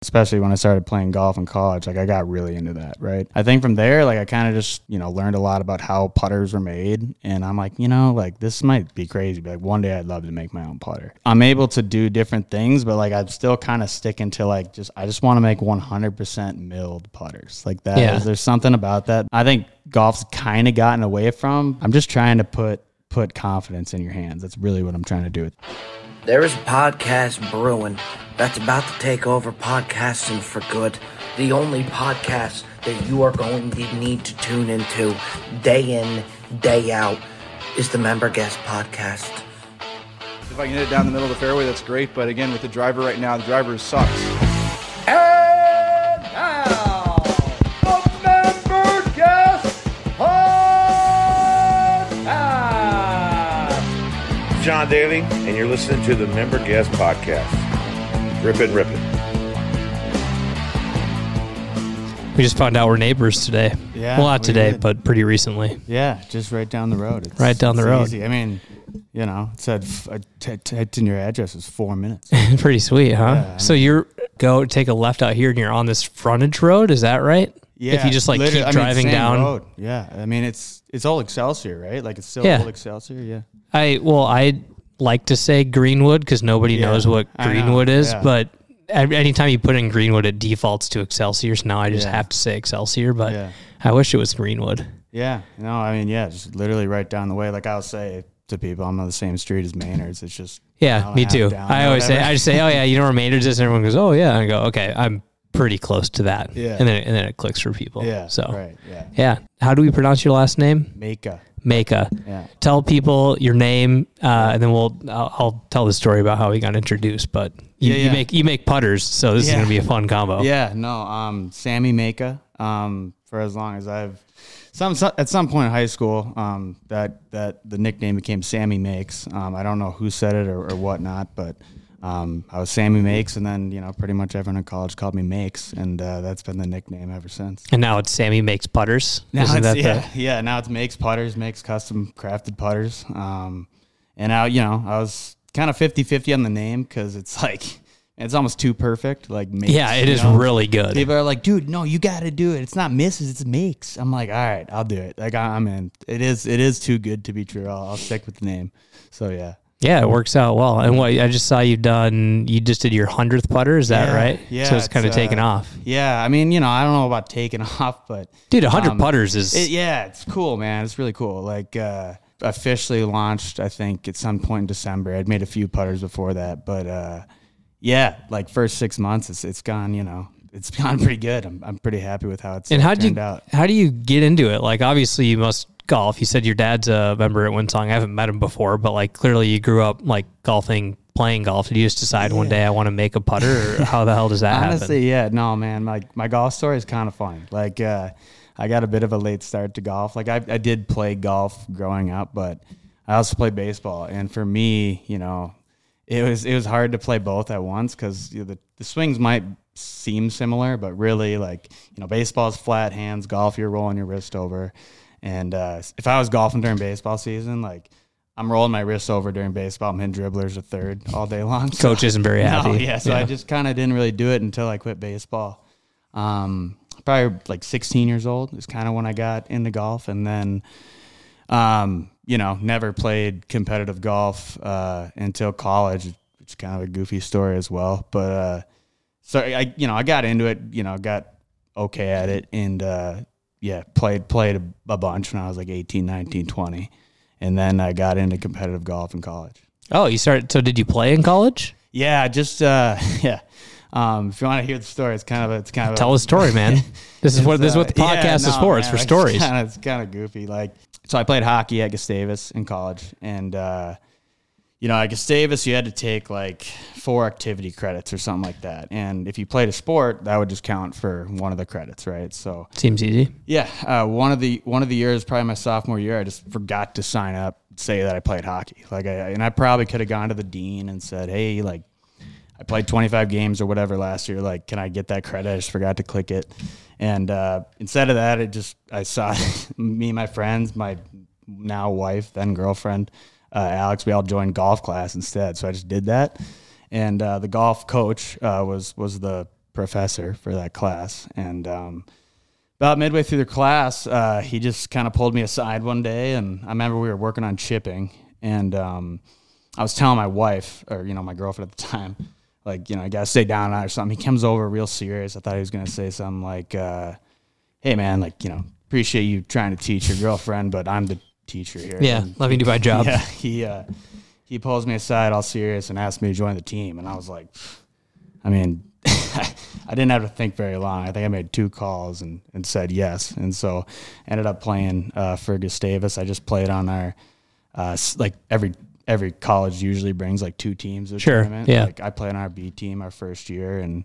especially when I started playing golf in college, like I got really into that, right? I think from there, like I kind of just, learned a lot about how putters are made. And I'm like, like this might be crazy, but like one day I'd love to make my own putter. I'm able to do different things, but like I'm still kind of sticking to like I just want to make 100% milled putters. Like that, there's something about that I think golf's kind of gotten away from. I'm just trying to put confidence in your hands. That's really what I'm trying to do. There is a podcast brewing that's about to take over podcasting for good. The only podcast that you are going to need to tune into day in, day out is the Member Guest Podcast. If I can hit it down the middle of the fairway, that's great. But again, with the driver right now, the driver sucks. And now, the Member Guest Podcast. John Daly, and you're listening to the Member Guest Podcast. Rip it. We just found out we're neighbors today. Yeah. Well, not today, but pretty recently. Yeah, just right down the road. Right down the road. Easy. I mean, it said typed in your address is 4 minutes. Pretty sweet, huh? Yeah, so you're take a left out here and you're on this frontage road, is that right? Yeah. If you just keep driving same down. Road. Yeah. I mean, it's old Excelsior, right? Like it's still old Excelsior. Yeah. I like to say Greenwood because nobody knows what Greenwood is, but anytime you put in Greenwood, it defaults to Excelsior. So now I just have to say Excelsior, but I wish it was Greenwood. Yeah. No, I mean, just literally right down the way. Like I'll say to people, I'm on the same street as Maynard's. It's just me too. I just say, oh yeah, you know where Maynard's is, and everyone goes, oh yeah, and I go, okay, I'm pretty close to that. Yeah. And then it clicks for people. Yeah. So right. Yeah. Yeah. How do we pronounce your last name? Maka. Yeah. Tell people your name, and then I'll tell the story about how we got introduced. But you make putters, so this is gonna be a fun combo. Yeah. No. Sammy Maka. For as long as I've at some point in high school, that the nickname became Sammy Makes. I don't know who said it or whatnot, but I was Sammy Makes, and then pretty much everyone in college called me Makes, and that's been the nickname ever since. And now it's Sammy Makes Putters. Now now it's Makes Putters, makes custom crafted putters. And now I was kind of 50-50 on the name because it's like it's almost too perfect. Like Makes, it is really good. People are like, dude, no, you got to do it. It's not Mrs., it's Makes. I'm like, all right, I'll do it. Like I'm in. It is too good to be true. I'll stick with the name. So yeah. Yeah, it works out well. And what I just saw you just did your 100th putter, is that right? Yeah. So it's kind of taken off. Yeah, I mean, I don't know about taking off, but dude, 100 putters is it's cool, man. It's really cool. Like officially launched, I think at some point in December. I'd made a few putters before that, but like first 6 months, it's gone. It's gone pretty good. I'm pretty happy with how it's turned out. How do you get into it? Like obviously you must golf. You said your dad's a member at Winsong. I haven't met him before, but like clearly you grew up like golfing, playing golf. Did you just decide one day I want to make a putter, or how the hell does that happen? Honestly, no, man. My golf story is kind of funny. Like I got a bit of a late start to golf. Like I did play golf growing up, but I also played baseball. And for me, it was hard to play both at once because the swings might seem similar, but really baseball's flat hands, golf you're rolling your wrist over. And if I was golfing during baseball season, like I'm rolling my wrists over during baseball, I'm hitting dribblers a third all day long. So, Coach isn't very happy. So I just kind of didn't really do it until I quit baseball. Probably like 16 years old is kind of when I got into golf, and then never played competitive golf until college, which is kind of a goofy story as well. But so I got into it, got okay at it, and played a bunch when I was like 18, 19, 20. And then I got into competitive golf in college. Oh, you started. So did you play in college? Yeah, just if you want to hear the story, it's kind of tell a story, man. This is what the podcast is for. It's for stories. It's kind of goofy. Like, so I played hockey at Gustavus in college, and at Gustavus you had to take like 4 activity credits or something like that. And if you played a sport, that would just count for one of the credits, right? So seems easy. Yeah, one of the years, probably my sophomore year, I just forgot to sign up, say that I played hockey. I probably could have gone to the dean and said, hey, like I played 25 games or whatever last year. Like, can I get that credit? I just forgot to click it. And instead of that, I saw me and my friends, my now wife, then girlfriend, Alex, we all joined golf class instead. So I just did that. And the golf coach was the professor for that class. And about midway through the class, he just kind of pulled me aside one day, and I remember we were working on chipping, and I was telling my wife, or my girlfriend at the time, like, I gotta stay down or something. He comes over real serious. I thought he was gonna say something like, "Hey man, like, appreciate you trying to teach your girlfriend, but I'm the teacher here." Yeah, let me do my job. Yeah, he pulls me aside all serious and asked me to join the team, and I was like, I mean, I didn't have to think very long. I think I made 2 calls and said yes, and so ended up playing for Gustavus. I just played on our like every college usually brings like 2 teams to the tournament. Yeah. Like I played on our B team our first year, and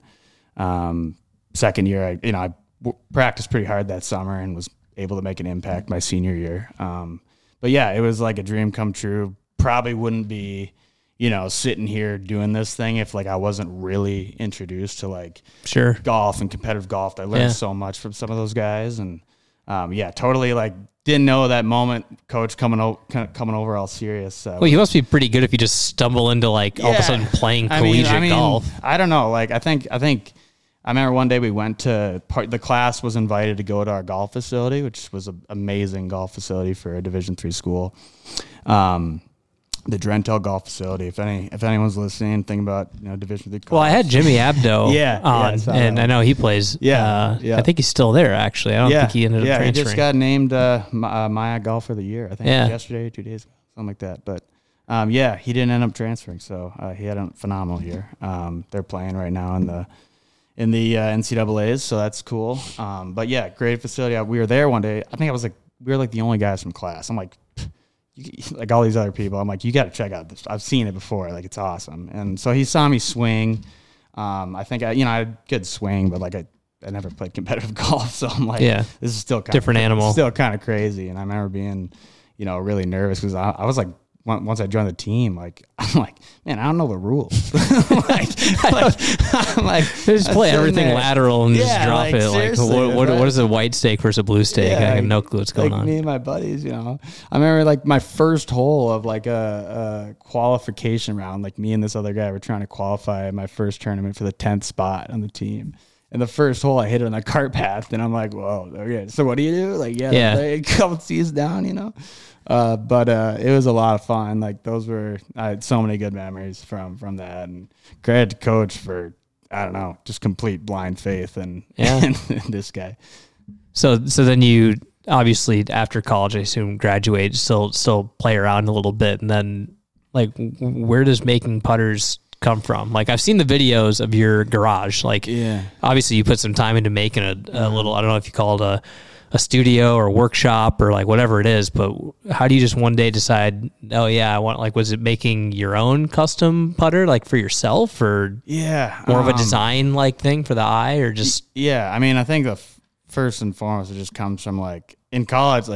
second year I practiced pretty hard that summer and was able to make an impact my senior year. But yeah, it was like a dream come true. Probably wouldn't be, sitting here doing this thing if like I wasn't really introduced to like golf and competitive golf. I learned so much from some of those guys, and totally like didn't know that moment. Coach coming over all serious. Well, you must be pretty good if you just stumble into like all of a sudden playing collegiate golf. I don't know. Like I think I remember one day we went to the class was invited to go to our golf facility, which was an amazing golf facility for a Division III school. The Drentel Golf Facility. If anyone's listening, think about Division III. Well, I had Jimmy Abdo on, and I know he plays. I think he's still there. Actually, I don't think he ended up transferring. He just got named Maya Golfer of the Year. I think yesterday, 2 days ago, something like that. But he didn't end up transferring, so he had a phenomenal year. They're playing right now in the NCAAs, so that's cool. But yeah, great facility. We were there one day. I think we were like the only guys from class. I'm like, like all these other people, I'm like, you got to check out this. I've seen it before. Like, it's awesome. And so he saw me swing. I think I had good swing, but like I never played competitive golf. So I'm like, this is still kind different animal, still kind of crazy. And I remember being, really nervous because I was like, once I joined the team, like I'm like, man, I don't know the rules. I'm like, just play everything lateral and just drop it. Like, what is a white stake versus a blue stake? I have no clue what's going on. Me and my buddies, I remember like my first hole of like a qualification round. Like me and this other guy were trying to qualify my first tournament for the 10th spot on the team. And the first hole, I hit it on the cart path, and I'm like, whoa, okay. So what do you do? Like, play a couple tees down, But it was a lot of fun. Like I had so many good memories from that, and credit to Coach for, I don't know, just complete blind faith in this guy. So then you obviously after college, I assume graduate, still play around a little bit, and then like where does making putters come from? Like I've seen the videos of your garage. Like obviously you put some time into making a little. I don't know if you call it a studio or a workshop or like whatever it is, but how do you just one day decide, oh yeah, I want, like, was it making your own custom putter like for yourself, or more of a design like thing for the eye, or just? I mean, I think the first and foremost, it just comes from like in college,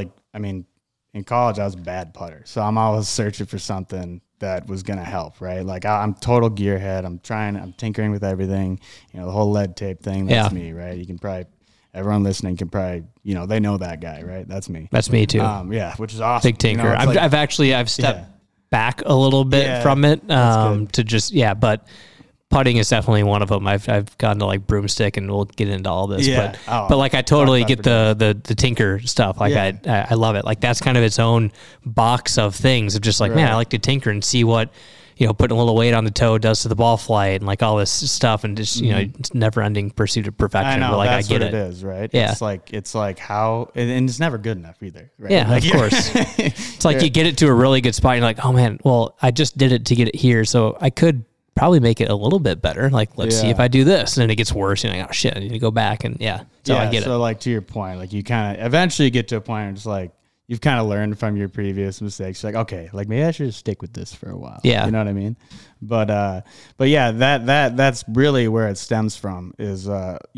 in college I was a bad putter. So I'm always searching for something that was going to help, right? Like I'm total gearhead. I'm tinkering with everything, the whole lead tape thing, that's me, right? You can probably, everyone listening can probably, they know that guy, right? That's me. That's me too. Which is awesome. Big tinker. I've stepped back a little bit from it to just, but putting is definitely one of them. I've gone to like broomstick, and we'll get into all this, but like I totally get the tinker stuff. Like I love it. Like that's kind of its own box of things of just like, man, I like to tinker and see what, putting a little weight on the toe does to the ball flight and like all this stuff, and just, it's never ending pursuit of perfection. I know, but like that's I get what it is, right? Yeah. It's like how, and it's never good enough either, right? Yeah, like, of course. It's like you get it to a really good spot, and you're like, oh man, well, I just did it to get it here, so I could probably make it a little bit better. Like, let's see if I do this, and then it gets worse, and oh shit, I need to go back, and so I get it. So like to your point, like you kind of eventually get to a point where it's like you've kind of learned from your previous mistakes. You're like, okay, like maybe I should just stick with this for a while. Yeah, you know what I mean. But yeah, that's really where it stems from. Is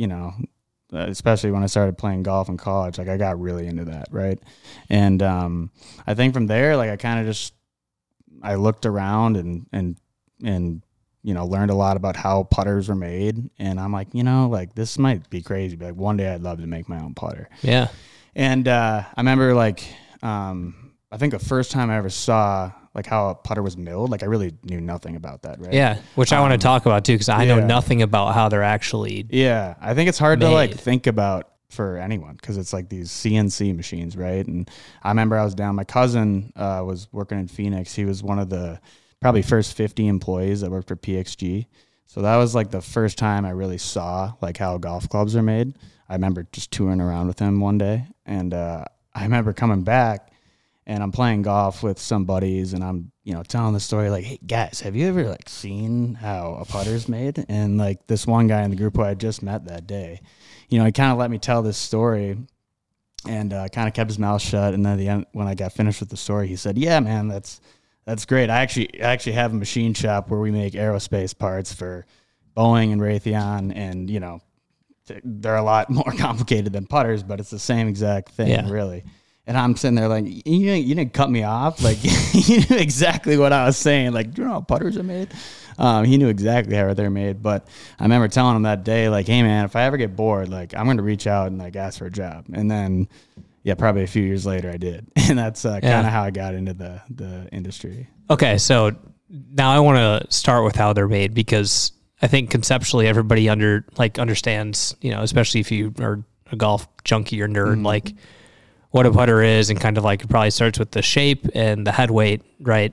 especially when I started playing golf in college, like I got really into that, right? And I think from there, like I kind of just I looked around and learned a lot about how putters were made. And I'm like, like this might be crazy, but like one day I'd love to make my own putter. Yeah. And I remember like, I think the first time I ever saw like how a putter was milled. Like I really knew nothing about that, right? Yeah, which I want to talk about too, because I know nothing about how they're actually. Yeah, I think it's hard to like think about for anyone because it's like these CNC machines, right? And I remember I was down. My cousin was working in Phoenix. He was one of the probably first 50 employees that worked for PXG. So that was like the first time I really saw like how golf clubs are made. I remember just touring around with him one day, and I remember coming back, and I'm playing golf with some buddies, and I'm telling the story like, hey guys, have you ever like seen how a putter's made? And like this one guy in the group who I just met that day, he kind of let me tell this story, and kind of kept his mouth shut. And then at the end, when I got finished with the story, he said, "Yeah, man, that's great. I actually have a machine shop where we make aerospace parts for Boeing and Raytheon, and they're a lot more complicated than putters, but it's the same exact thing, really." And I'm sitting there like, you didn't cut me off. Like, you knew exactly what I was saying. Like, do you know how putters are made? He knew exactly how they're made. But I remember telling him that day, like, hey, man, if I ever get bored, like, I'm going to reach out and, like, ask for a job. And then, probably a few years later I did. And that's kind of how I got into the industry. Okay, so now I want to start with how they're made, because I think conceptually everybody understands, especially if you are a golf junkie or nerd, like what a putter is, and kind of like it probably starts with the shape and the head weight, right?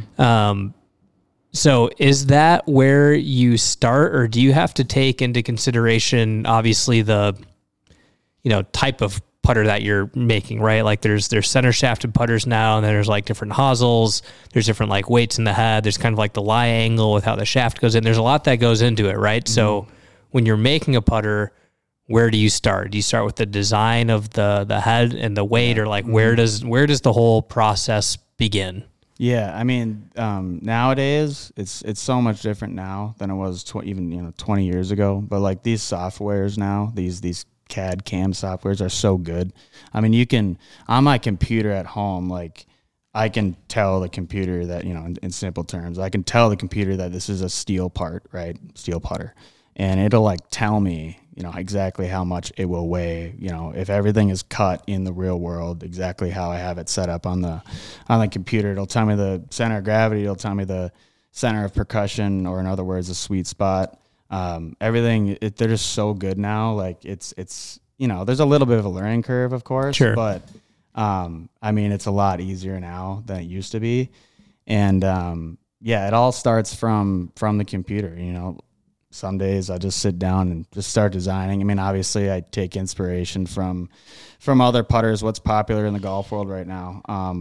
So is that where you start, or do you have to take into consideration obviously the type of putter that you're making, right? Like there's center shafted putters now, and then there's like different hosels, there's different like weights in the head, there's kind of like the lie angle with how the shaft goes in. There's a lot that goes into it, right? So when you're making a putter, where do you start? Do you start with the design of the head and the weight, or like where does the whole process begin? Yeah, I mean, nowadays it's so much different now than it was 20 years ago. But like these softwares now, these CAD CAM softwares are so good. I mean, on my computer at home, like I can tell the computer that, in simple terms, I can tell the computer that this is a steel part, right? Steel putter. And it'll like tell me, exactly how much it will weigh, if everything is cut in the real world, exactly how I have it set up on the computer. It'll tell me the center of gravity. It'll tell me the center of percussion, or in other words, the sweet spot. Everything, they're just so good now. Like it's there's a little bit of a learning curve, of course, but I mean, it's a lot easier now than it used to be. And it all starts from the computer. Some days I just sit down and just start designing. I mean, obviously I take inspiration from other putters, what's popular in the golf world right now.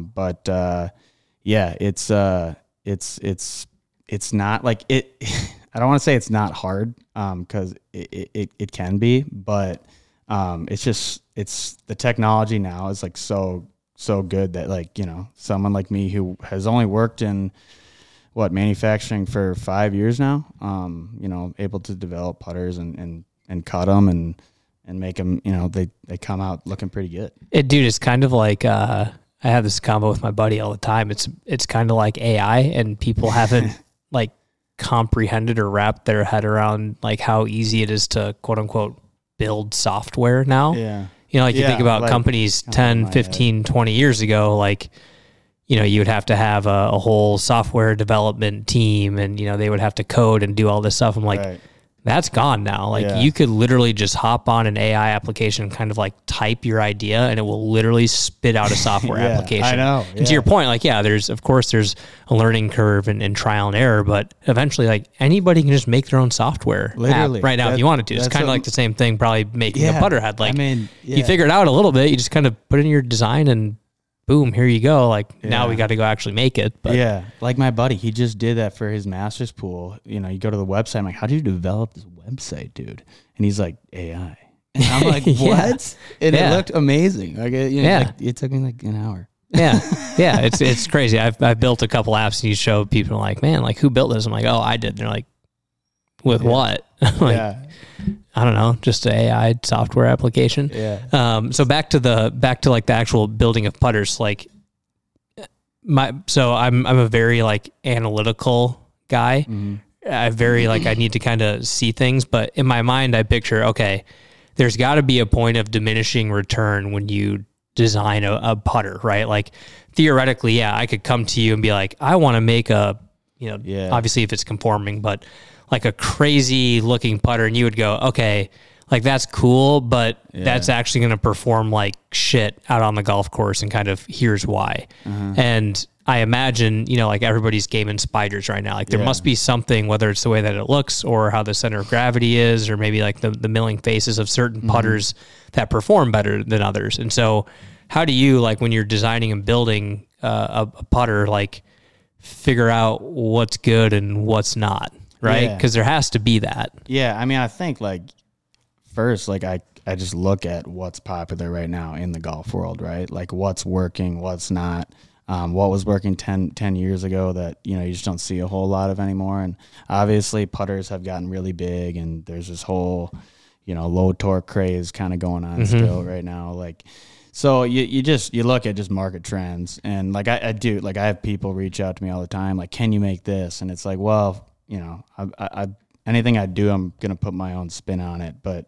It's not like it. I don't want to say it's not hard, because it can be, but it's the technology now is like so good that like, someone like me who has only worked in manufacturing for 5 years now, able to develop putters and cut them and make them, they come out looking pretty good. Dude, it's kind of like, I have this combo with my buddy all the time. It's kind of like AI, and people haven't like comprehended or wrapped their head around like how easy it is to quote unquote build software now. Yeah. You think about like companies 10, 15, 20 years ago, like, you would have to have a whole software development team, and, they would have to code and do all this stuff. I'm like, that's gone now. Like you could literally just hop on an AI application and kind of like type your idea, and it will literally spit out a software application. I know. And to your point, like, there's a learning curve and trial and error, but eventually like anybody can just make their own software app right now if you wanted to. It's kind of like the same thing, probably making a putter head. Like, you figure it out a little bit, you just kind of put in your design and boom, here you go. Like now we got to go actually make it. But like my buddy, he just did that for his master's pool. You go to the website. I'm like, how did you develop this website, dude? And he's like, AI. And I'm like, what? And it looked amazing. Like, it took me like an hour. It's crazy. I've built a couple apps, and you show people like, man, like who built this? I'm like, oh, I did. And they're like, with what? Like, I don't know, just an AI software application. So back to like the actual building of putters. Like I'm a very like analytical guy. I need to kind of see things, but in my mind I picture, okay, there's got to be a point of diminishing return when you design a putter, right? Like theoretically, yeah, I could come to you and be like, I want to make a, obviously if it's conforming, but like a crazy looking putter, and you would go, okay, like that's cool, but that's actually going to perform like shit out on the golf course, and kind of here's why. And I imagine, like everybody's gaming spiders right now. Like there must be something, whether it's the way that it looks or how the center of gravity is, or maybe like the milling faces of certain putters that perform better than others. And so how do you, like when you're designing and building a putter, like figure out what's good and what's not, right? Because there has to be that. Yeah. I mean, I think like first, like I just look at what's popular right now in the golf world, right? Like what's working, what's not. What was working 10 years ago that, you just don't see a whole lot of anymore. And obviously putters have gotten really big, and there's this whole, low torque craze kind of going on still right now. Like, so you look at just market trends, and like I do, like I have people reach out to me all the time, like, can you make this? And it's like, well, I anything I do, I'm going to put my own spin on it. But,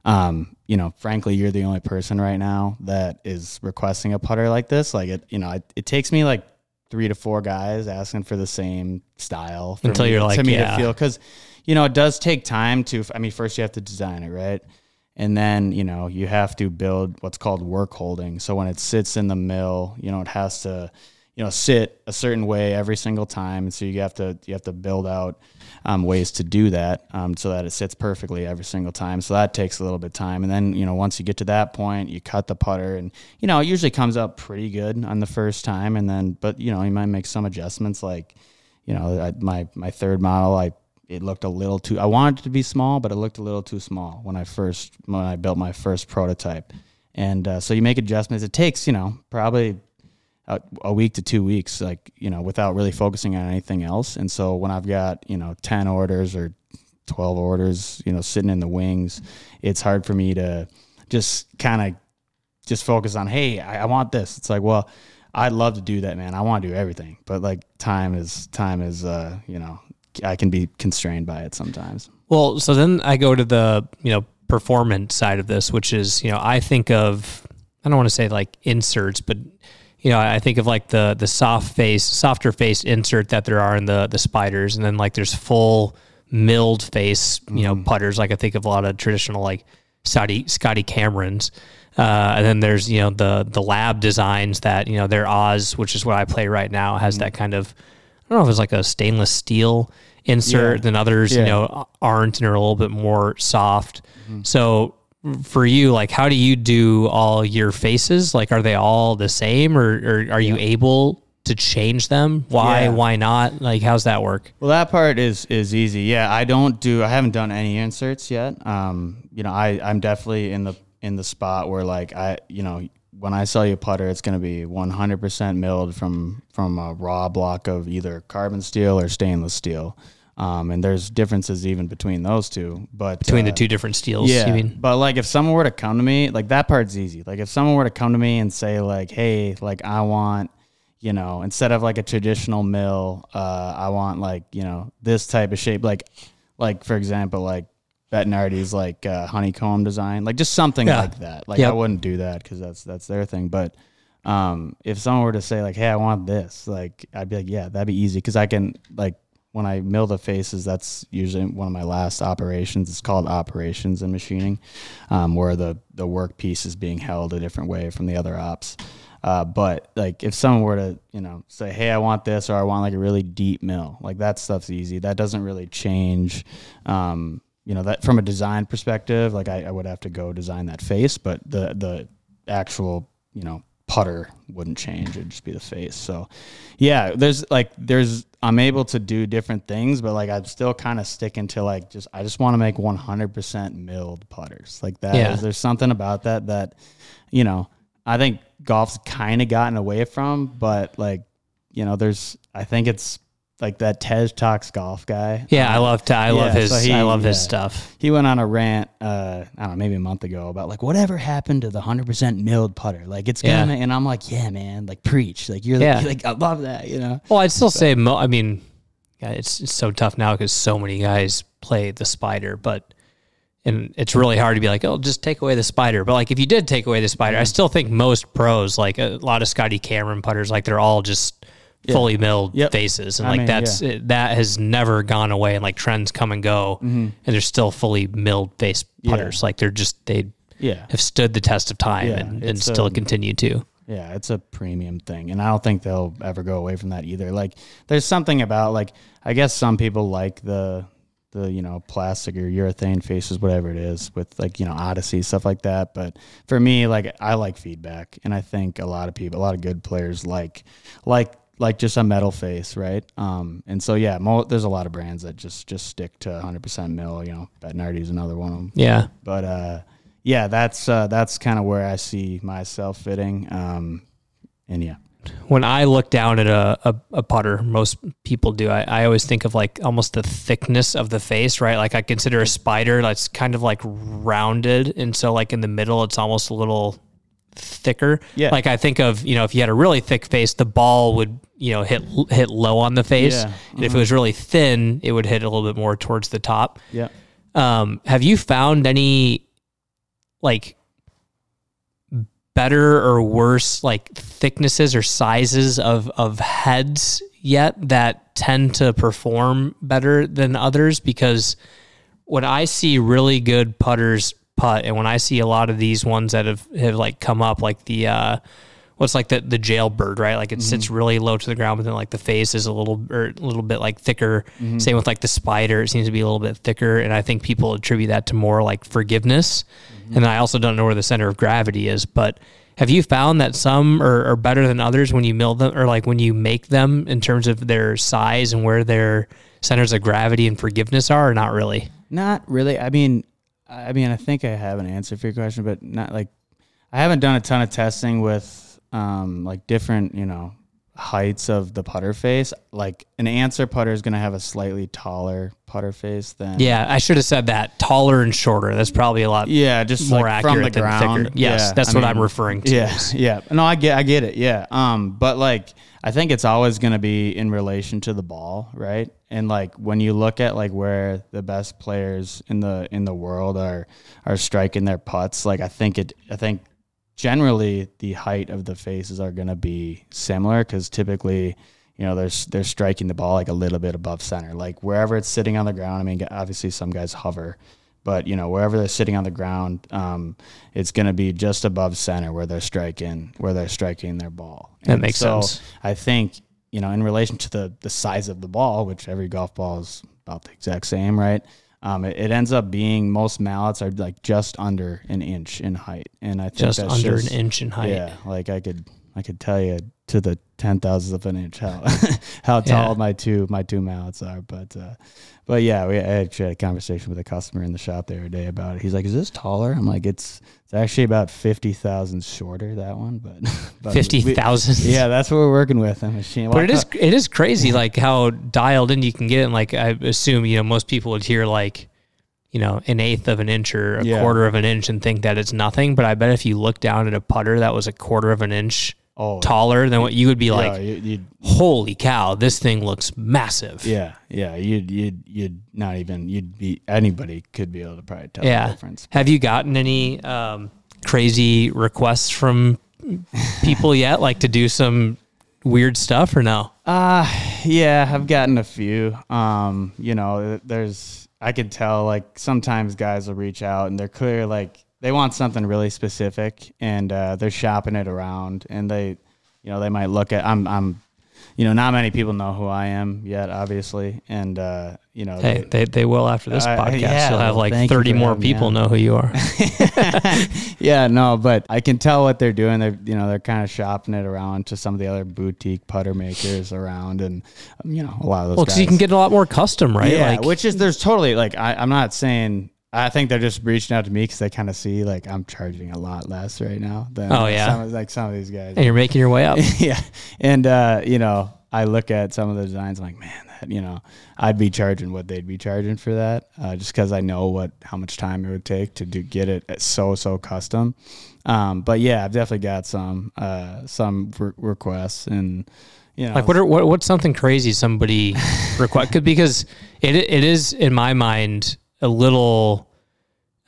frankly, you're the only person right now that is requesting a putter like this. Like it takes me like 3 to 4 guys asking for the same style until you're like, to feel, because, it does take time to, first you have to design it, right? And then, you have to build what's called work holding. So when it sits in the mill, it has to, sit a certain way every single time. And so you have to build out ways to do that so that it sits perfectly every single time. So that takes a little bit of time. And then, once you get to that point, you cut the putter, and, it usually comes out pretty good on the first time. And then, but, you might make some adjustments. Like, my third model, it looked a little too, I wanted it to be small, but it looked a little too small when I built my first prototype. And so you make adjustments. It takes, probably a week to 2 weeks, like, without really focusing on anything else. And so when I've got, 10 orders or 12 orders, sitting in the wings, it's hard for me to just kind of just focus on, hey, I want this. It's like, well, I'd love to do that, man. I want to do everything, but like time is, I can be constrained by it sometimes. Well, so then I go to the, performance side of this, which is, I think of, I don't want to say like inserts, but I think of like the softer face insert that there are in the spiders, and then like there's full milled face, putters. Like I think of a lot of traditional like Scotty Camerons, and then there's the lab designs that their Oz, which is what I play right now, has that kind of, I don't know if it's like a stainless steel insert, than others aren't and are a little bit more soft. So for you, like, how do you do all your faces? Like, are they all the same, or are you able to change them? Why not? Like, how's that work? Well, that part is easy. Yeah, I haven't done any inserts yet. I'm definitely in the spot where like when I sell you a putter, it's going to be 100% milled from a raw block of either carbon steel or stainless steel. And there's differences even between those two, but between the two different steels, you mean? But like if someone were to come to me, like that part's easy. Like if someone were to come to me and say like, hey, like I want, instead of like a traditional mill, I want like, this type of shape, like for example, like Bettinardi's like honeycomb design, like just something like that. Like I wouldn't do that because that's their thing. But if someone were to say like, hey, I want this, like I'd be like, yeah, that'd be easy because I can like. When I mill the faces, that's usually one of my last operations. It's called operations and machining, where the work piece is being held a different way from the other ops. But like if someone were to, say, hey, I want this, or I want like a really deep mill, like that stuff's easy. That doesn't really change, that from a design perspective, like I would have to go design that face, but the actual, putter wouldn't change. It'd just be the face. So yeah, I'm able to do different things, but like I'm still kind of sticking to like I just want to make 100% milled putters like that. There's something about that I think golf's kind of gotten away from, but like I think it's like that Tej Talks Golf guy. Yeah, I love his stuff. He went on a rant, I don't know, maybe a month ago about like whatever happened to the 100% milled putter. Like it's gonna, and I'm like, yeah, man, like preach. Like you're like I love that, Well, I'd still say, I mean, it's so tough now because so many guys play the spider, but And it's really hard to be like, oh, just take away the spider. But like, if you did take away the spider, I still think most pros, like a lot of Scotty Cameron putters, like they're all just fully milled faces. And that has never gone away. And like trends come and go, and they're still fully milled face putters. Like they have stood the test of time and still continue to. Yeah, it's a premium thing. And I don't think they'll ever go away from that either. Like there's something about like, I guess some people like the plastic or urethane faces, whatever it is, with like, Odyssey, stuff like that. But for me, like I like feedback, and I think a lot of good players like just a metal face, right? And so there's a lot of brands that just stick to 100% mill. Bettinardi's another one of them. Yeah, but that's kind of where I see myself fitting. When I look down at a putter, most people do, I always think of like almost the thickness of the face, right? Like I consider a spider that's kind of like rounded. And so like in the middle, it's almost a little thicker. Yeah. Like I think of, if you had a really thick face, the ball would, hit low on the face. Yeah. And if it was really thin, it would hit a little bit more towards the top. Yeah. Have you found any like better or worse like thicknesses or sizes of heads yet that tend to perform better than others? Because when I see really good putters putt, and when I see a lot of these ones that have like come up, like the what's like the jailbird, right? Like it sits really low to the ground, but then like the face is a little bit like thicker. Same with like the spider, it seems to be a little bit thicker, and I think people attribute that to more like forgiveness. And I also don't know where the center of gravity is, but have you found that some are better than others when you mill them, or like when you make them, in terms of their size and where their centers of gravity and forgiveness are, or not really? Not really. I mean, I think I have an answer for your question, but not like, I haven't done a ton of testing with like different, heights of the putter face. Like an answer putter is going to have a slightly taller putter face than. Yeah, I should have said that. Taller and shorter. That's probably a lot. Yeah, just more like accurate from the than ground. thicker. Yes, that's what I'm referring to. Yeah. No, I get it. Yeah. But like, I think it's always going to be in relation to the ball, right? And like when you look at like where the best players in the world are striking their putts, like I think generally the height of the faces are going to be similar, because typically, they're striking the ball like a little bit above center, like wherever it's sitting on the ground. I mean, obviously some guys hover, but wherever they're sitting on the ground, it's going to be just above center where they're striking their ball. That makes sense. I think, in relation to the size of the ball, which every golf ball is about the exact same, right? It ends up being, most mallets are like just under an inch in height, and I think just that's under an inch in height. Yeah, like I could tell you to the 10,000th of an inch how tall my two mallets are, but yeah, I actually had a conversation with a customer in the shop the other day about it. He's like, "Is this taller?" I'm like, "It's actually about 50,000 shorter, that one, but 50,000. Yeah, that's what we're working with. But it is crazy, like how dialed in you can get. And like I assume most people would hear like an eighth of an inch or a quarter of an inch and think that it's nothing. But I bet if you look down at a putter that was a quarter of an inch taller than what you would be like, holy cow, this thing looks massive. Yeah. You'd not even, anybody could be able to probably tell the difference. Have you gotten any crazy requests from people yet, like to do some weird stuff or no? Yeah, I've gotten a few. I could tell like sometimes guys will reach out and they're clear like they want something really specific, and they're shopping it around, and they might look at, I'm not many people know who I am yet, obviously, and they will after this podcast. You'll have like 30 more people know who you are. Yeah, no, but I can tell what they're doing. They're kind of shopping it around to some of the other boutique putter makers around, and a lot of those. Well, because you can get a lot more custom, right? Yeah, there's totally like I'm not saying. I think they're just reaching out to me because they kind of see like I'm charging a lot less right now than some of these guys. And you're making your way up. Yeah, and I look at some of the designs, I'm like, man, that I'd be charging what they'd be charging for that, just because I know how much time it would take to get it so custom. But yeah, I've definitely got some requests, and like what's something crazy somebody request, because it is in my mind a little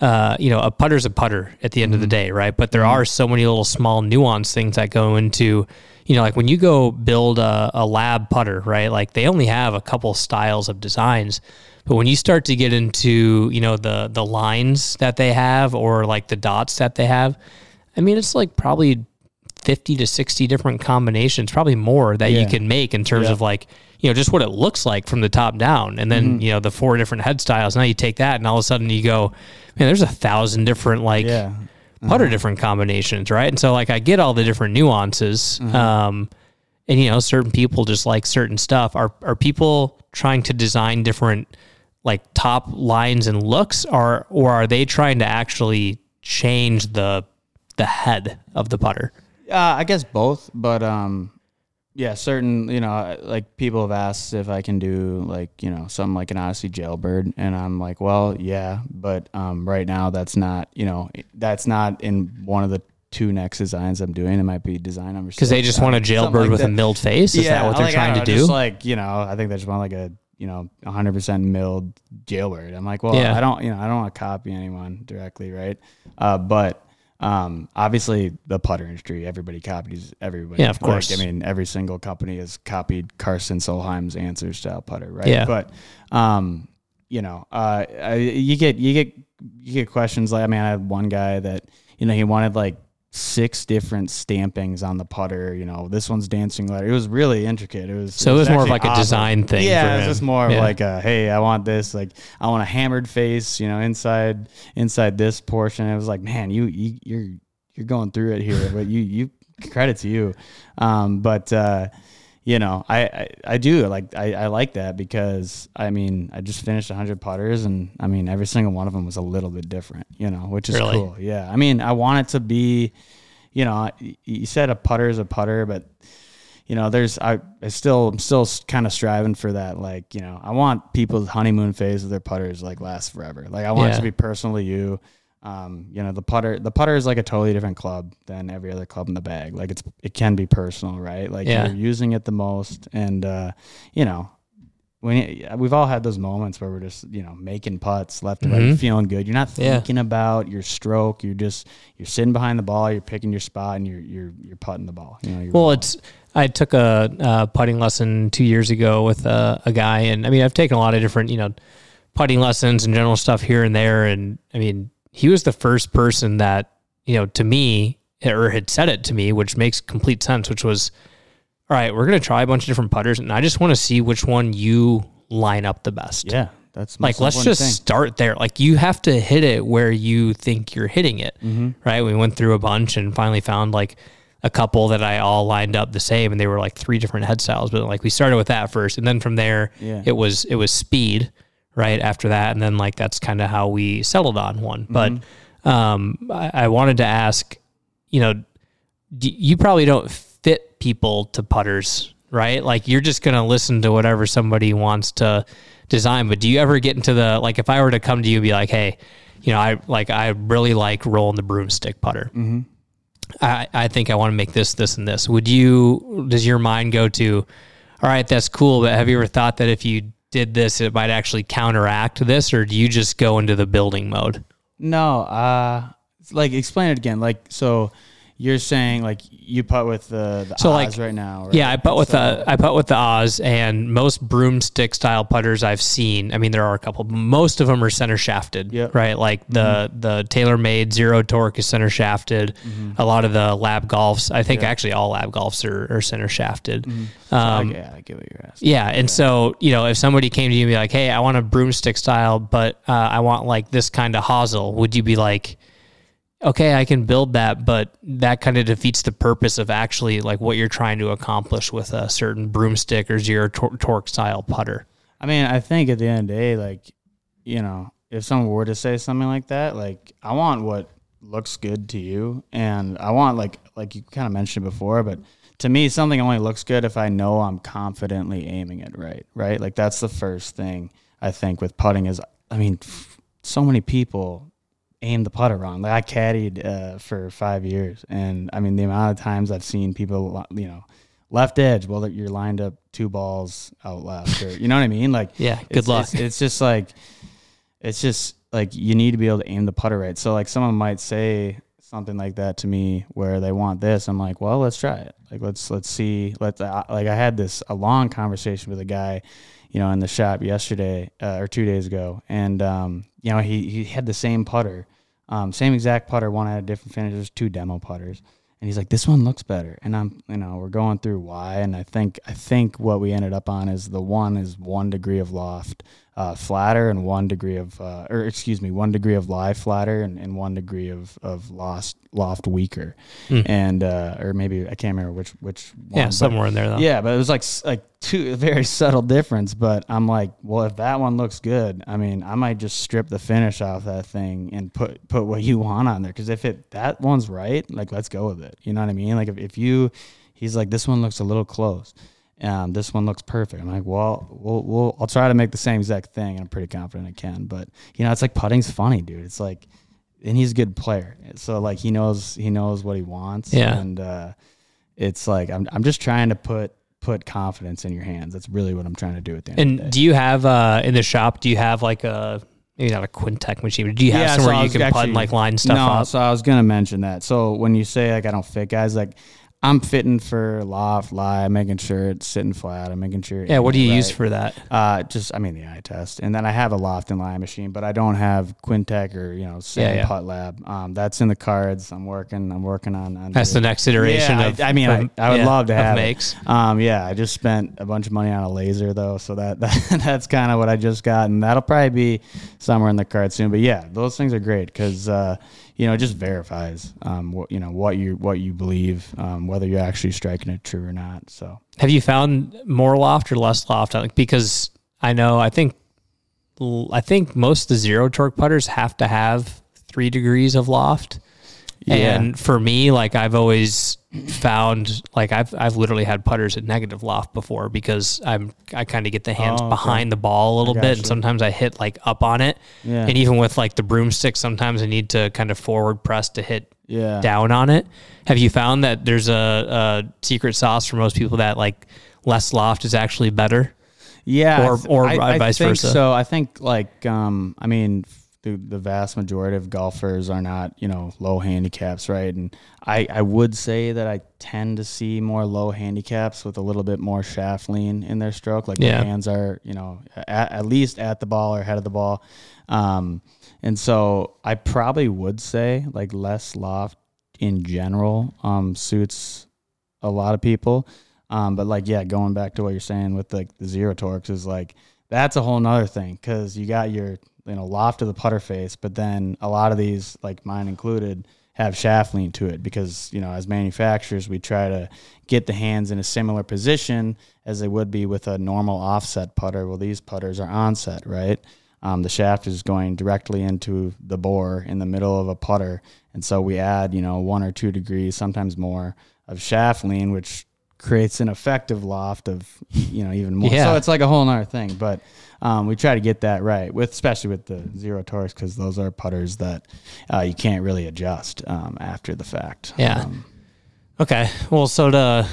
a putter's a putter at the end of the day, right? But there are so many little small nuance things that go into, like when you go build a lab putter, right? Like they only have a couple styles of designs, but when you start to get into, the lines that they have or like the dots that they have, I mean, it's like probably 50 to 60 different combinations, probably more that you can make in terms of like, just what it looks like from the top down. And then, the 4 different head styles. Now you take that and all of a sudden you go, man, there's 1,000 different like putter different combinations, right? And so like I get all the different nuances. And certain people just like certain stuff. Are people trying to design different like top lines and looks, or are they trying to actually change the head of the putter? I guess both, but certain, like people have asked if I can do like, something like an Odyssey Jailbird, and I'm like, well, yeah, but right now that's not in one of the 2 next designs I'm doing. It might be design number 6. Because they just want a Jailbird with a milled face? Is that what they're trying to do? Just like, I think they just want like a 100% milled Jailbird. I'm like, well, I don't want to copy anyone directly, right? But obviously the putter industry, everybody copies everybody. Yeah, of course. Like, I mean, every single company has copied Carsten Solheim's answer style putter, right? Yeah. But, you get questions like, I mean, I had one guy that, he wanted like 6 different stampings on the putter. This one's dancing letter. It was really intricate. It was more of like a design thing. Yeah, it was just more of like hey, I want this. Like I want a hammered face. inside this portion. It was like, man, you're going through it here, but you credit to you. I do like I like that because I mean I just finished 100 putters and I mean every single one of them was a little bit different, which is really cool. Yeah, I mean I want it to be, you said a putter is a putter, but I'm still kind of striving for that. Like I want people's honeymoon phase of their putters like last forever. Like I want it to be personal to you. The putter is like a totally different club than every other club in the bag. Like it can be personal, right? Like you're using it the most. And, we've all had those moments where we're just, making putts left and right, feeling good. You're not thinking about your stroke. You're sitting behind the ball, you're picking your spot and you're putting the ball. I took a putting lesson 2 years ago with a guy. And I mean, I've taken a lot of different, putting lessons and general stuff here and there. And I mean, he was the first person that, to me, or had said it to me, which makes complete sense, which was, all right, we're going to try a bunch of different putters, and I just want to see which one you line up the best. Yeah, that's like, let's just start there. Like, you have to hit it where you think you're hitting it, right? We went through a bunch and finally found, like, a couple that I all lined up the same, and they were, like, 3 different head styles. But, like, we started with that first, and then from there, it was speed, right after that, and then like that's kind of how we settled on one. But I wanted to ask, you probably don't fit people to putters, right? Like you're just going to listen to whatever somebody wants to design. But do you ever get into the, like if I were to come to you and be like, hey, I really like rolling the broomstick putter. I think I want to make this, and this. Does your mind go to, all right, that's cool, but have you ever thought that if you did this, it might actually counteract this, or do you just go into the building mode? No, like explain it again. Like, so you're saying like you putt with the Oz right now? Right? Yeah, I putt with the Oz, and most broomstick style putters I've seen. I mean, there are a couple. Most of them are center shafted, right? Like the TaylorMade Zero Torque is center shafted. A lot of the Lab Golfs, I think actually all Lab Golfs are center shafted. I get what you're asking. Yeah, and so if somebody came to you and be like, hey, I want a broomstick style, but I want like this kind of hosel, would you be like, okay, I can build that, but that kind of defeats the purpose of actually like what you're trying to accomplish with a certain broomstick or Zero Torque style putter? I mean, I think at the end of the day, like, if someone were to say something like that, like I want what looks good to you, and I want like you kind of mentioned before, but to me, something only looks good if I know I'm confidently aiming it right? Like that's the first thing I think with putting is, I mean, so many people aim the putter wrong. Like I caddied for 5 years, and I mean the amount of times I've seen people, left edge. Well, you're lined up 2 balls out left, or you know what I mean? Like, yeah, good luck. It's just like, it's just like you need to be able to aim the putter right. So like someone might say something like that to me where they want this. I'm like, well, let's try it. Like, let's see. Like I had a long conversation with a guy, in the shop yesterday or 2 days ago. And, he had the same putter, same exact putter. One had a different finish. There's 2 demo putters. And he's like, this one looks better. And we're going through why. And I think what we ended up on is the one is 1 degree of loft flatter and 1 degree of, 1 degree of lie flatter and 1 degree of loft weaker. And, or maybe I can't remember which one. Yeah, somewhere in there though. Yeah, but it was like a very subtle difference. But I'm like, well, if that one looks good, I mean, I might just strip the finish off that thing and put what you want on there. Because if that one's right, like, let's go with it. You know what I mean? Like he's like, this one looks a little close. This one looks perfect. I'm like, well, I'll try to make the same exact thing, and I'm pretty confident I can. But it's like putting's funny, dude. It's like, and he's a good player, so like he knows what he wants. Yeah. And it's like I'm just trying to put confidence in your hands. That's really what I'm trying to do at the end of the day. Do you have in the shop? Do you have like maybe not a Quintec machine, but do you have somewhere you can putt and like line stuff up? No, so I was gonna mention that. So when you say like I don't fit guys, like I'm fitting for loft, lie, making sure it's sitting flat. I'm making sure. Yeah, what do you use for that? The eye test, and then I have a loft and lie machine, but I don't have Quintec or Putt Lab. That's in the cards. I'm working on. That's the next iteration. Yeah, I would love to have makes. I just spent a bunch of money on a laser though, so that's kind of what I just got, and that'll probably be somewhere in the cards soon. But yeah, those things are great because it just verifies what you believe, whether you're actually striking it true or not. So, have you found more loft or less loft? Because I think most of the zero torque putters have to have 3 degrees of loft. Yeah. And for me, like I've always found, like I've literally had putters at negative loft before because I kind of get the hands behind the ball a little bit, and sometimes I hit like up on it. Yeah. And even with like the broomstick, sometimes I need to kind of forward press to hit down on it. Have you found that there's a secret sauce for most people that like less loft is actually better? Yeah, or vice versa. So I think like the vast majority of golfers are not, low handicaps, right? And I would say that I tend to see more low handicaps with a little bit more shaft lean in their stroke. Like their hands are, at least at the ball or head of the ball. And so I probably would say like less loft in general suits a lot of people. But like, going back to what you're saying with like the zero torques is like, that's a whole nother thing. 'Cause you got your, loft of the putter face, but then a lot of these, like mine included, have shaft lean to it because, as manufacturers, we try to get the hands in a similar position as they would be with a normal offset putter. Well, these putters are onset, right? The shaft is going directly into the bore in the middle of a putter. And so we add, 1 or 2 degrees, sometimes more, of shaft lean, which creates an effective loft of, even more. Yeah. So it's like a whole nother thing. But we try to get that right, especially with the zero torques, because those are putters that you can't really adjust after the fact. Yeah. Okay. Well, so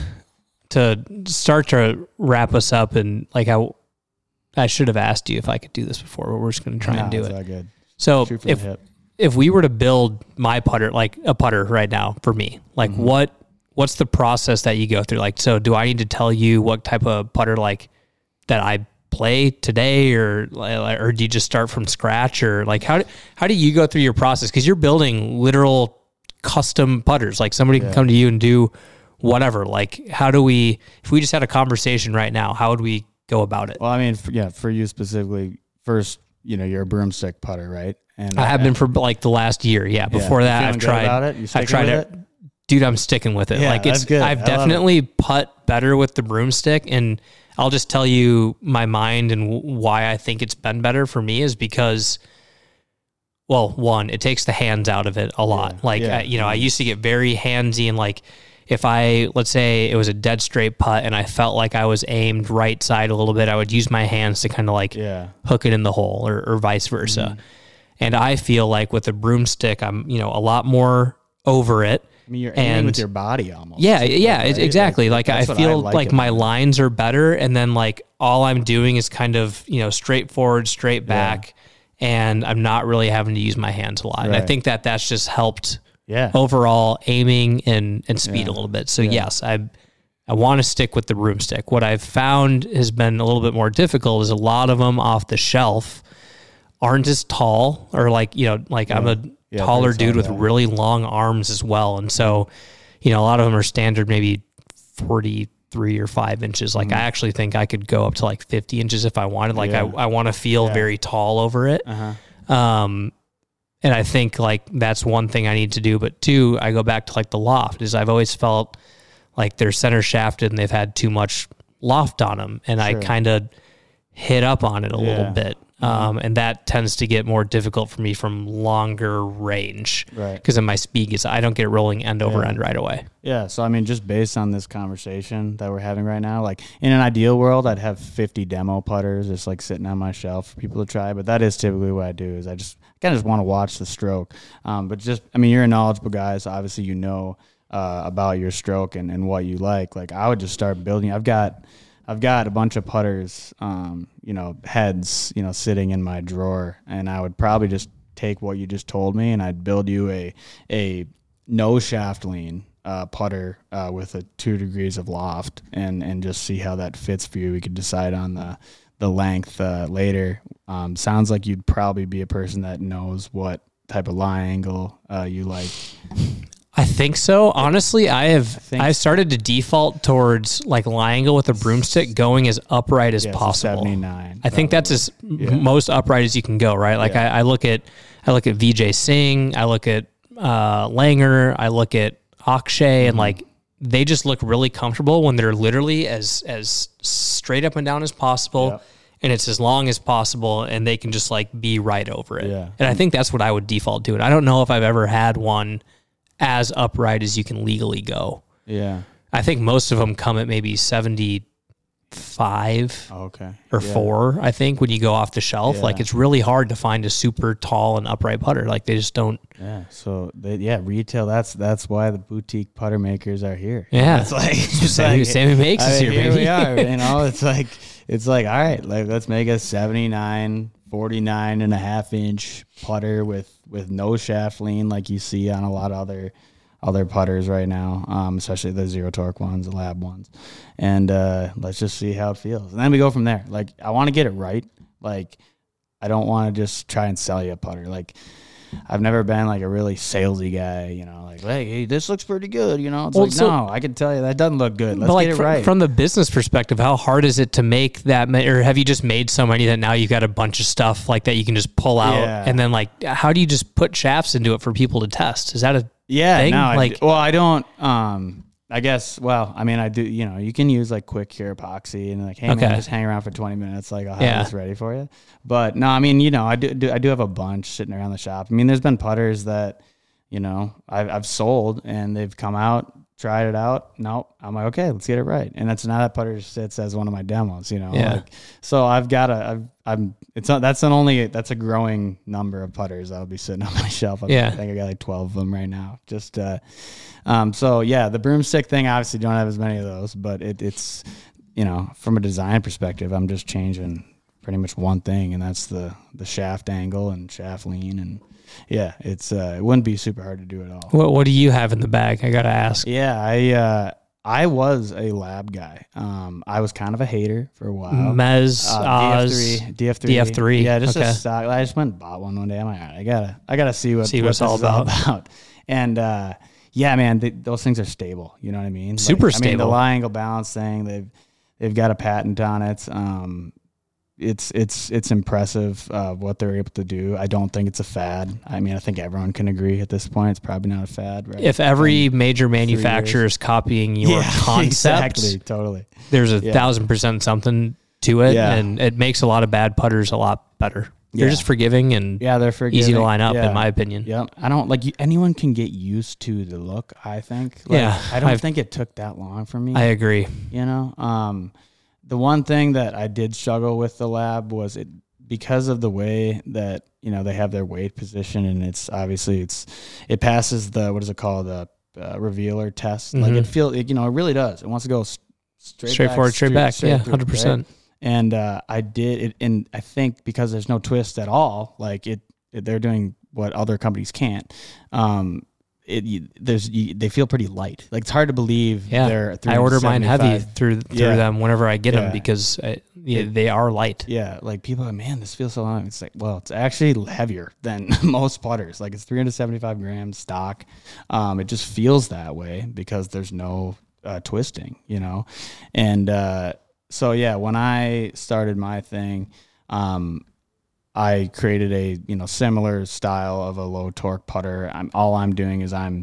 to start to wrap us up, and like I should have asked you if I could do this before, but we're just going to try and do it. All good. So if we were to build my putter, like a putter right now for me, like what's the process that you go through? Like, so do I need to tell you what type of putter like that I play today, or do you just start from scratch, or like how do you go through your process? Because you're building literal custom putters. Like somebody can come to you and do whatever. Like if we just had a conversation right now, how would we go about it? Well, I mean, for you specifically, first, you're a broomstick putter, right? And I have been for like the last year. Yeah. Before that, I've tried it. Dude, I'm sticking with it. Yeah, like that's good. I've definitely putt better with the broomstick, and I'll just tell you my mind and why I think it's been better for me is because, well, one, it takes the hands out of it a lot. I used to get very handsy, and like if let's say it was a dead straight putt and I felt like I was aimed right side a little bit, I would use my hands to kind of like hook it in the hole or vice versa. Mm-hmm. And I feel like with the broomstick, I'm, a lot more over it. I mean, you're aiming with your body almost. Yeah, right? Exactly. Like I feel like my lines are better, and then like all I'm doing is kind of, straightforward, straight back, and I'm not really having to use my hands a lot. And I think that that's just helped overall aiming and speed a little bit. So yes, I want to stick with the broomstick. What I've found has been a little bit more difficult is a lot of them off the shelf aren't as tall, or like, you know, like I'm a taller dude with really long arms as well. And so, you know, a lot of them are standard, maybe 43 or 5 inches. Like I actually think I could go up to like 50 inches if I wanted. Like I want to feel very tall over it. And I think like that's one thing I need to do. But two, I go back to like the loft, is I've always felt like they're center shafted and they've had too much loft on them. And I kind of hit up on it a little bit. And that tends to get more difficult for me from longer range. Right. Because of my speed gets, I don't get rolling end over end right away. Yeah. So, I mean, just based on this conversation that we're having right now, like in an ideal world, I'd have 50 demo putters just like sitting on my shelf for people to try. But that is typically what I do, is I kind of just want to watch the stroke. But just, I mean, you're a knowledgeable guy, so obviously you know about your stroke and what you like. Like I would just start building. I've got a bunch of putters, you know, heads, you know, sitting in my drawer, and I would probably just take what you just told me and I'd build you a no shaft lean putter with a 2 degrees of loft and just see how that fits for you. We could decide on the length later. Sounds like you'd probably be a person that knows what type of lie angle you like. I think so. Honestly, I've started to default towards like lie angle with a broomstick, going as upright as possible. 79. I think that's as most upright as you can go, right? Like I look at Vijay Singh, I look at Langer, I look at Akshay, and like they just look really comfortable when they're literally as straight up and down as possible. Yep. And it's as long as possible, and they can just like be right over it. Yeah. And I think that's what I would default to. And I don't know if I've ever had one as upright as you can legally go. Yeah. I think most of them come at maybe 75 or 4, I think, when you go off the shelf. Yeah. Like, it's really hard to find a super tall and upright putter. Like, they just don't. Yeah. So, retail, that's why the boutique putter makers are here. Yeah. It's like, Sammy Makes is here, baby. We are. You know, it's like, all right, like, let's make a 79, 49 and a half inch putter with no shaft lean like you see on a lot of other putters right now, especially the zero torque ones, the lab ones. And let's just see how it feels. And then we go from there. Like, I want to get it right. Like, I don't want to just try and sell you a putter. Like, I've never been like a really salesy guy, you know, like, hey, this looks pretty good, you know. It's no, I can tell you that doesn't look good. Let's get it right. From the business perspective, how hard is it to make that, or have you just made so many that now you've got a bunch of stuff like that you can just pull out, and then like, how do you just put shafts into it for people to test? Is that a thing? No, I don't. I guess, well, I mean, I do, you know, you can use like quick cure epoxy and like, hey, man, just hang around for 20 minutes. Like, I'll have this ready for you. But no, I mean, you know, I do have a bunch sitting around the shop. I mean, there's been putters that, you know, I've sold and they've come out, tried it out. Nope. I'm like, okay, let's get it right. And that's now that putter sits as one of my demos, you know? Yeah. Like, so that's a growing number of putters that'll be sitting on my shelf. I think I got like 12 of them right now. Just, so yeah, the broomstick thing, obviously don't have as many of those, but it's, you know, from a design perspective, I'm just changing pretty much one thing, and that's the shaft angle and shaft lean. And yeah, it wouldn't be super hard to do it all. What do you have in the bag? I got to ask. Yeah. I was a lab guy. I was kind of a hater for a while. Mez, DF3. Yeah, just a stock. I just went and bought one day. I'm like, all right, I gotta see what it's all about. And yeah, man, those things are stable. You know what I mean? Super stable. I mean, the lie angle balance thing, they've got a patent on it. It's impressive what they're able to do. I don't think it's a fad. I mean, I think everyone can agree at this point it's probably not a fad, right? If every major manufacturer is copying your concept, exactly, totally. There's 1,000% something to it, and it makes a lot of bad putters a lot better. They're just forgiving and they're forgiving. Easy to line up, in my opinion. Yeah, I don't anyone can get used to the look. I think. I don't think it took that long for me. I agree. You know, the one thing that I did struggle with the lab was because of the way that, you know, they have their weight position, and it's obviously it passes the, what is it called, the revealer test. Mm-hmm. Like it really does. It wants to go straight forward, straight back. Yeah, 100%. And I did it, and I think because there's no twist at all, like they're doing what other companies can't. They feel pretty light. Like it's hard to believe. Yeah, I order mine heavy through them whenever I get them because they are light. Yeah, like people are, man, this feels so long. It's like, well, it's actually heavier than most putters. Like it's 375 grams stock. It just feels that way because there's no twisting, you know? And so yeah, when I started my thing, I created a similar style of a low torque putter. All I'm doing is I'm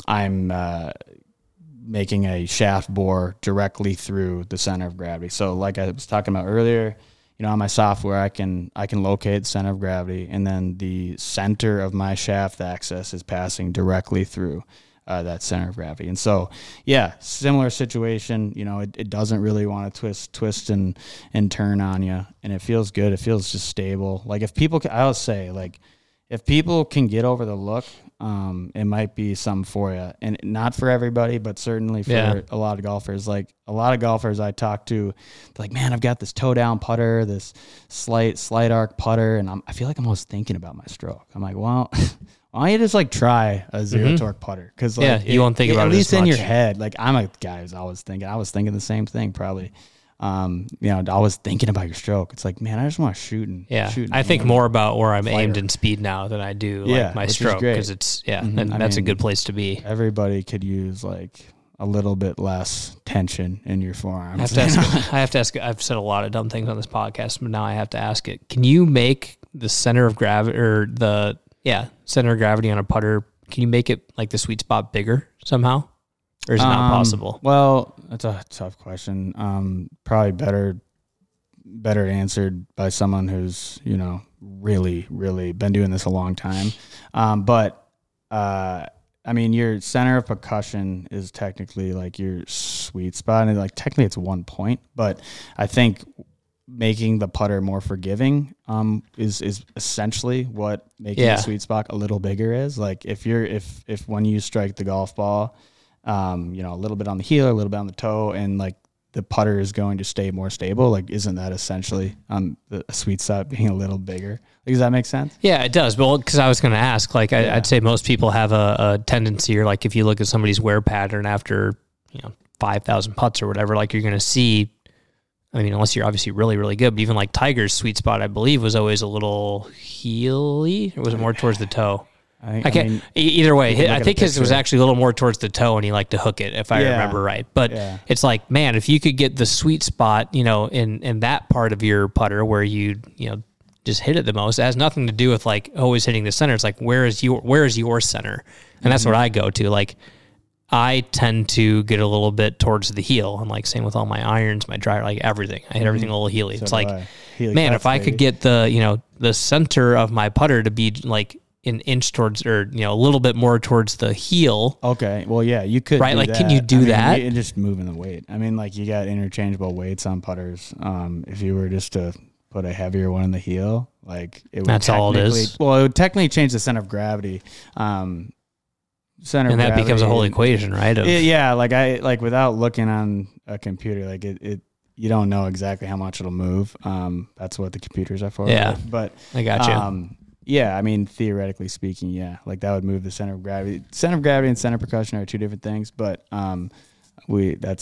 making a shaft bore directly through the center of gravity. So like I was talking about earlier, on my software I can locate the center of gravity, and then the center of my shaft axis is passing directly through that center of gravity. And so, yeah, similar situation. It doesn't really want to twist and turn on you, and it feels good. It feels just stable. Like if people can get over the look, it might be something for you, and not for everybody, but certainly for a lot of golfers. Like a lot of golfers I talk to, they're like, man, I've got this toe down putter, this slight arc putter, and I feel like I'm always thinking about my stroke. I'm like, well, why don't you just try a zero torque putter? Because you won't think about it at least as much in your head. Like I'm a guy who's always thinking. I was thinking the same thing probably. Always thinking about your stroke. It's like, man, I just want to shoot. I think more about where I'm aimed in speed now than I do my stroke, because it's and that's a good place to be. Everybody could use like a little bit less tension in your forearms. I have to ask. I've said a lot of dumb things on this podcast, but now I have to ask it. Can you make the center of gravity center of gravity on a putter? Can you make it like the sweet spot bigger somehow? Or is it not possible? Well, that's a tough question. Probably better answered by someone who's, really, really been doing this a long time. Your center of percussion is technically like your sweet spot, and like technically it's 1 point, but I think making the putter more forgiving is essentially what making the sweet spot a little bigger is. Like if when you strike the golf ball, a little bit on the heel, a little bit on the toe, and like the putter is going to stay more stable. Like, isn't that essentially the sweet spot being a little bigger? Does that make sense? Yeah, it does. Well, because I was going to ask, like, I'd say most people have a tendency, or like if you look at somebody's wear pattern after 5,000 putts or whatever, like you're going to see. I mean, unless you're obviously really, really good, but even like Tiger's sweet spot, I believe, was always a little heely, or was it more towards the toe? Either way, I think his was actually a little more towards the toe, and he liked to hook it, if I remember right. But it's like, man, if you could get the sweet spot, in that part of your putter where you just hit it the most, it has nothing to do with like always hitting the center. It's like, where is your center? And that's what I go to. Like, I tend to get a little bit towards the heel, and like same with all my irons, my driver, like everything. I hit everything a little heely. So it's like, man, if I could get the center of my putter to be like an inch towards, or a little bit more towards the heel. Okay, well, yeah, you could. Right, like that. Can you do that? You're just moving the weight. I mean, like you got interchangeable weights on putters. If you were just to put a heavier one in the heel, like it would. That's all it is. Well, it would technically change the center of gravity. And that becomes a whole equation, right? Like without looking on a computer, like it you don't know exactly how much it'll move. That's what the computers are for. Yeah, but I got you. Yeah, I mean, theoretically speaking, yeah, like that would move the center of gravity. Center of gravity and center of percussion are two different things, but we're down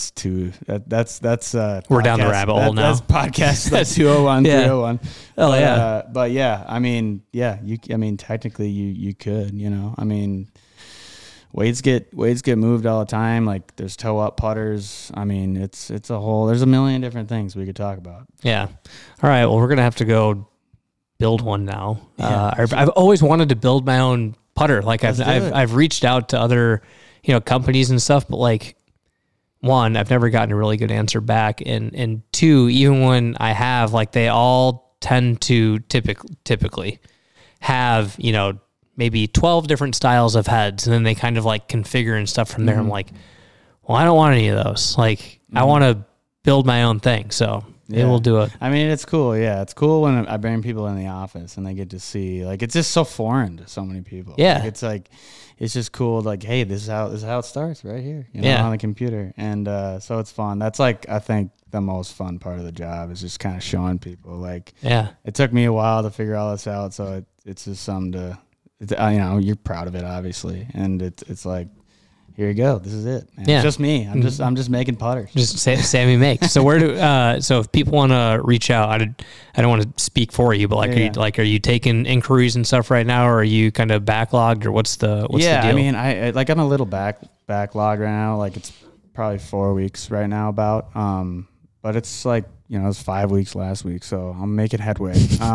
the rabbit hole now. That's podcast that's 201, 301. Oh yeah. But yeah, I mean, technically you could, I mean, weights get moved all the time. Like there's toe up putters. I mean, there's a million different things we could talk about. Yeah. All right. Well, we're gonna have to go build one now. I've always wanted to build my own putter. Like I've reached out to other, companies and stuff, but like, one, I've never gotten a really good answer back. And two, even when I have, like, they all tend to typically have, maybe 12 different styles of heads, and then they kind of like configure and stuff from there. I'm like, well, I don't want any of those. Like, I want to build my own thing. So Maybe we'll do it. I mean, it's cool. Yeah, it's cool when I bring people in the office and they get to see. Like, it's just so foreign to so many people. Yeah, it's just cool. Like, hey, this is how it starts right here. On the computer, and so it's fun. That's I think the most fun part of the job is just kind of showing people. Like, it took me a while to figure all this out, so it's just something to. You're proud of it, obviously, and it's like, here you go, this is it, man. Yeah. It's just me. I'm just making putters. Just Sammy makes. So so if people want to reach out, I don't want to speak for you, but are you taking inquiries and stuff right now, or are you kind of backlogged, or what's the deal? I mean, I'm a little backlog right now. Like, it's probably 4 weeks right now about, but it's it was 5 weeks last week, so I'm making headway.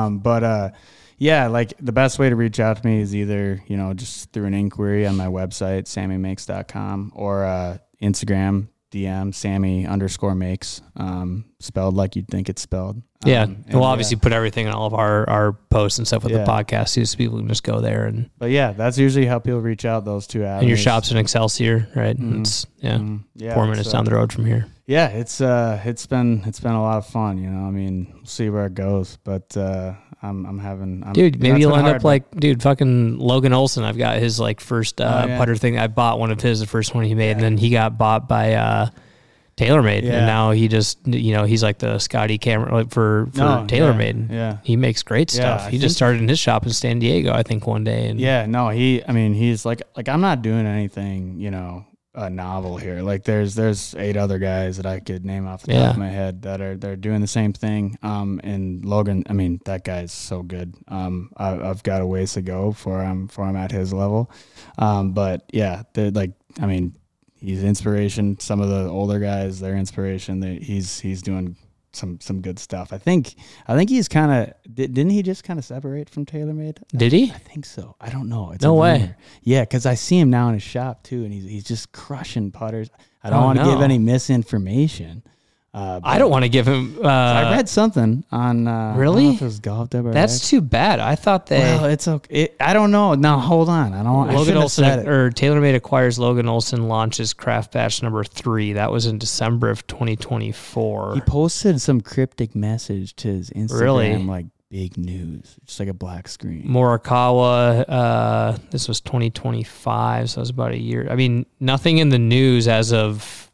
Yeah, like the best way to reach out to me is either, just through an inquiry on my website, sammymakes.com, or Instagram, DM, Sammy_makes, spelled like you'd think it's spelled. Yeah. We'll obviously put everything in all of our posts and stuff with the podcast too, so people can just go there. But yeah, that's usually how people reach out, those two avenues. And your shop's in Excelsior, right? Mm-hmm. It's 4 minutes down the road from here. Yeah, it's been a lot of fun, I mean, we'll see where it goes, but maybe you'll end up fucking Logan Olson. I've got his first putter thing. I bought one of his, the first one he made, and then he got bought by TaylorMade, and now he just he's like the Scotty camera for TaylorMade. Yeah, he makes great stuff. He just started in his shop in San Diego, I think, one day. And he's like I'm not doing anything, novel here. Like there's 8 other guys that I could name off the top of my head that are doing the same thing. And Logan, I mean, that guy's so good. I've got a ways to go before I'm at his level. But yeah, he's inspiration. Some of the older guys, their inspiration. He's doing some good stuff. I think he's kind of didn't he just kind of separate from TaylorMade? Did he? I think so. I don't know. No way. Yeah, because I see him now in his shop too, and he's just crushing putters. I don't want to give any misinformation. I don't want to give him. I read something on. Really? I don't know if it was Golf WRX. That's too bad. I thought they. Well, it's okay. I don't know. Now hold on. Logan Olson or TaylorMade acquires Logan Olson, launches Craft Batch number 3. That was in December of 2024. He posted some cryptic message to his Instagram, really? Big news, just like a black screen. Morikawa. This was 2025, so it was about a year. I mean, nothing in the news as of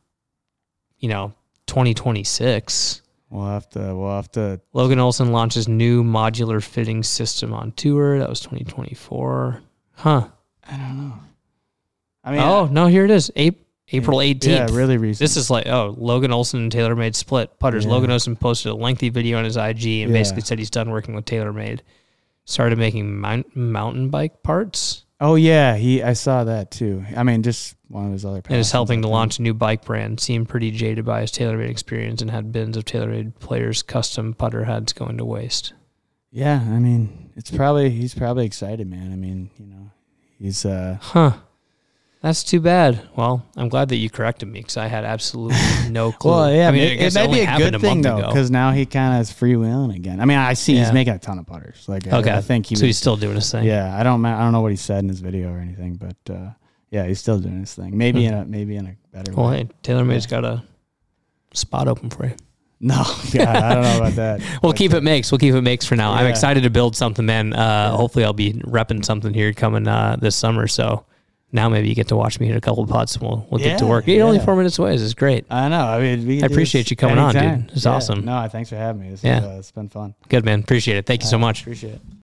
2026. We'll have to. Logan Olson launches new modular fitting system on tour. That was 2024. Huh. I don't know. I mean, no, here it is. April 18th. Yeah, really recent. This is Logan Olson and TaylorMade split putters. Yeah. Logan Olson posted a lengthy video on his IG and basically said he's done working with TaylorMade. Started making mountain bike parts. Oh yeah, I saw that too. I mean, just one of his other. And is helping to launch a new bike brand. Seemed pretty jaded by his TaylorMade experience and had bins of TaylorMade players' custom putter heads going to waste. Yeah, I mean, he's probably excited, man. I mean, he's That's too bad. Well, I'm glad that you corrected me because I had absolutely no clue. Well, yeah, I mean, it might be a good thing though, because now he kind of is freewheeling again. I mean, I see he's making a ton of putters. I think he's still doing his thing. Yeah, I don't know what he said in his video or anything, but yeah, he's still doing his thing. Maybe in a better way. Well, hey, TaylorMade's got a spot open for you. No, yeah, I don't know about that. We'll keep it makes for now. Yeah. I'm excited to build something, man. Hopefully, I'll be repping something here coming this summer. So. Now maybe you get to watch me hit a couple of putts and we'll get to work. You're only 4 minutes away. This is great. I know. I mean, I appreciate you coming on, dude. It's awesome. No, thanks for having me. It's been fun. Good, man. Appreciate it. Thank you so much. Appreciate it.